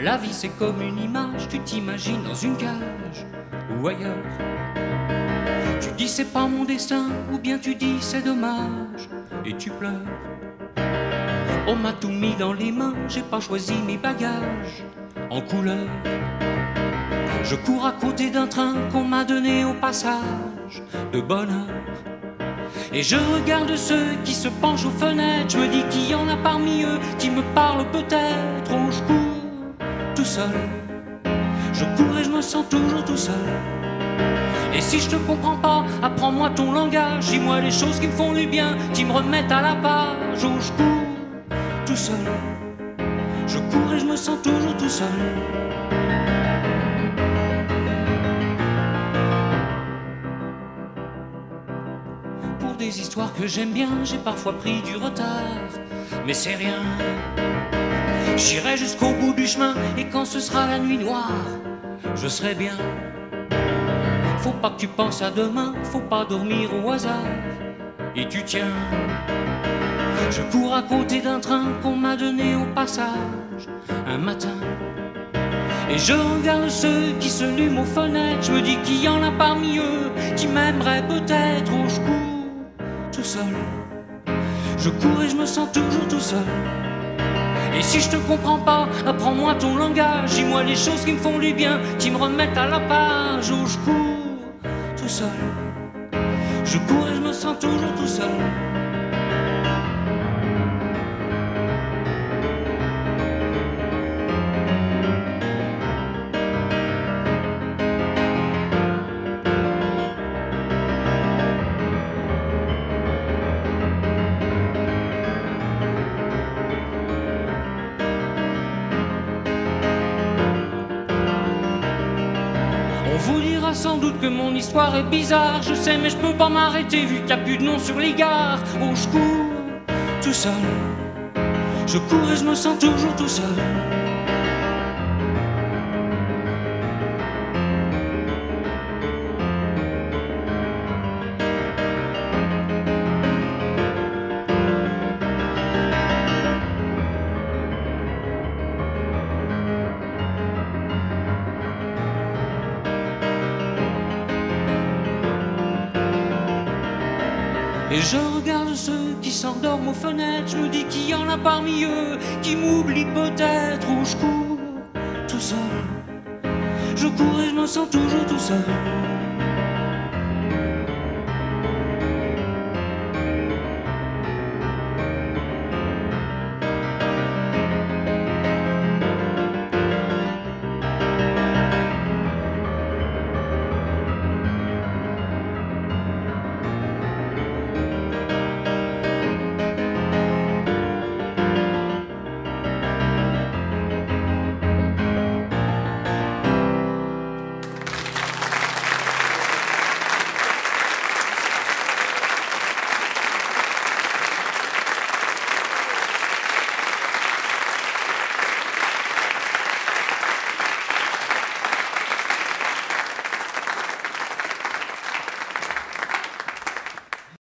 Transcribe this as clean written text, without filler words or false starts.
La vie c'est comme une image, tu t'imagines dans une cage ou ailleurs. Tu dis c'est pas mon destin, ou bien tu dis c'est dommage, et tu pleures. On m'a tout mis dans les mains, j'ai pas choisi mes bagages en couleur. Je cours à côté d'un train qu'on m'a donné au passage de bonheur. Et je regarde ceux qui se penchent aux fenêtres, je me dis qu'il y en a parmi eux qui me parlent peut-être. Oh, je cours tout seul, je cours et je me sens toujours tout seul. Et si je te comprends pas, apprends-moi ton langage, dis-moi les choses qui me font du bien, qui me remettent à la page. Oh, je cours tout seul, je cours et je me sens toujours tout seul. Pour des histoires que j'aime bien, j'ai parfois pris du retard, mais c'est rien. J'irai jusqu'au bout du chemin, et quand ce sera la nuit noire, je serai bien. Faut pas que tu penses à demain, faut pas dormir au hasard, et tu tiens. Je cours à côté d'un train qu'on m'a donné au passage un matin. Et je regarde ceux qui se lument aux fenêtres, je me dis qu'il y en a parmi eux qui m'aimeraient peut-être. Oh, je cours tout seul, je cours et je me sens toujours tout seul. Et si je te comprends pas, apprends-moi ton langage, dis-moi les choses qui me font du bien, qui me remettent à la page. Oh, je cours tout seul, je cours et je me sens toujours tout seul. On vous dira sans doute que mon histoire est bizarre, je sais mais je peux pas m'arrêter vu qu'il n'y a plus de nom sur les gares. Oh, je cours tout seul, je cours et je me sens toujours tout seul. Et je regarde ceux qui s'endorment aux fenêtres, je me dis qu'il y en a parmi eux qui m'oublient peut-être. Oh, je cours tout seul, je cours et je me sens toujours tout seul.